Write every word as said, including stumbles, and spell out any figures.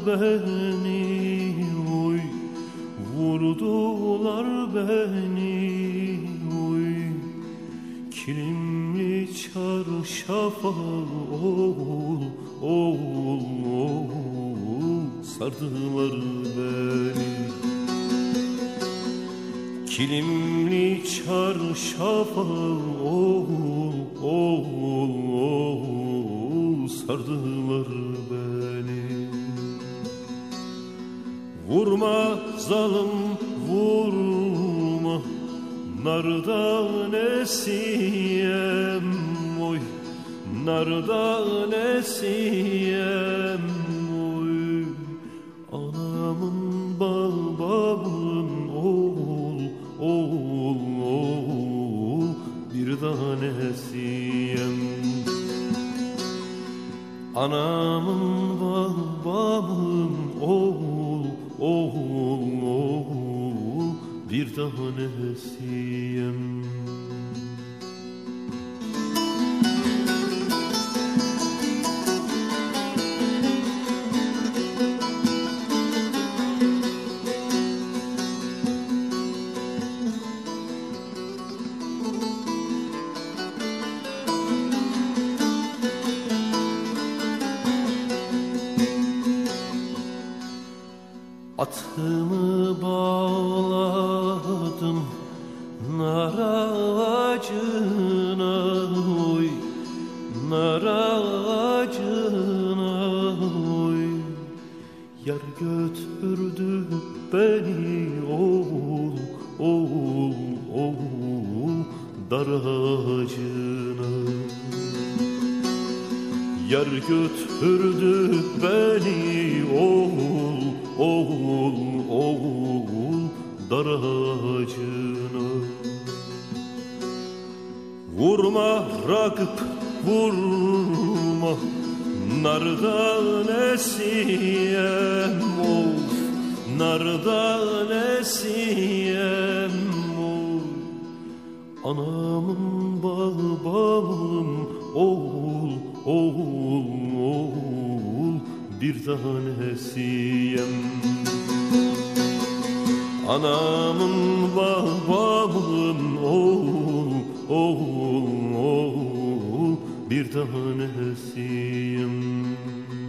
beni, oy, vurdular beni, oy, kilimli çarşafa, oğul, oğul, oğul, sardılar beni. Kilimli çarşafa, oğul, oğul, oğul, sardılar beni. Vurma zalim, vurma, nardan esiyem, oy, nardan esiyem, oy, anamın babamın oğul, oğul, oğul, bir tanesiyem. Anamın babamın oğul, oğul, oğul, bir tanesiyem. Atımı bağladım nar ağacına, oy, nar ağacına, oy, yar götürdü beni, oğul, oğul, oğul, dar ağacına. Yar götürdü beni, oğul, oğul, oğul, dar ağacına. Vurma Ragıp, vurma, nardan esiyem, of, nardan esiyem, of. Anamın babamın oğul, oğul, oğul, bir tanesiyem. Anamın babamın oğul, oğul, oğul, bir tanesiyim.